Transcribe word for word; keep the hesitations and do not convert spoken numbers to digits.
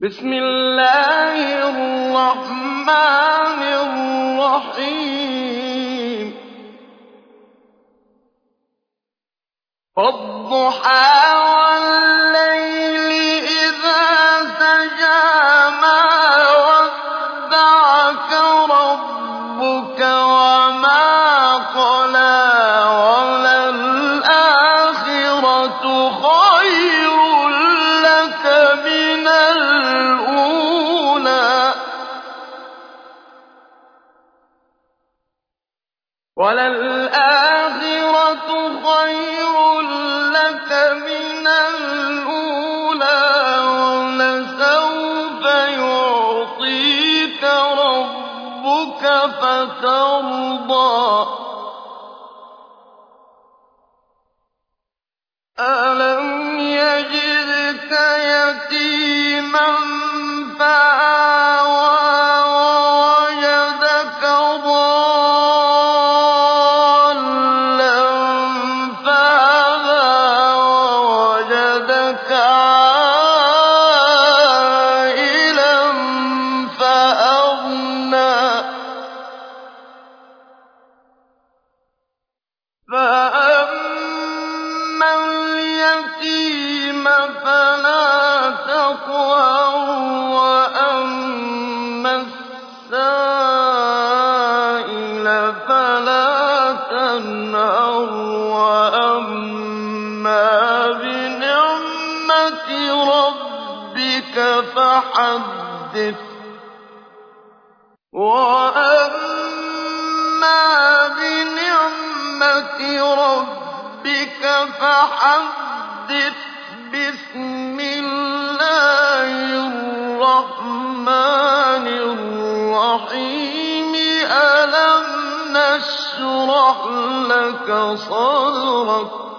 بسم الله الرحمن الرحيم والضحى والليل إذا سجى ما ودعك ربك وما قلى وللآخرة خير لك من الأولى وللآخرة خير لك من الأولى ولسوف يعطيك ربك فترضى ألم يجدك يتيما فآوى ووجدك ضالا فهدى ووجدك عائلا فأغنى فأما اليتيم فلا تقهر وأما السائل فلا تنهر وأما بنعمة ربك فحدث وأما بنعمة ربك فحدث بسم الله الرحمن الرحيم ألم نشرح لك صدرك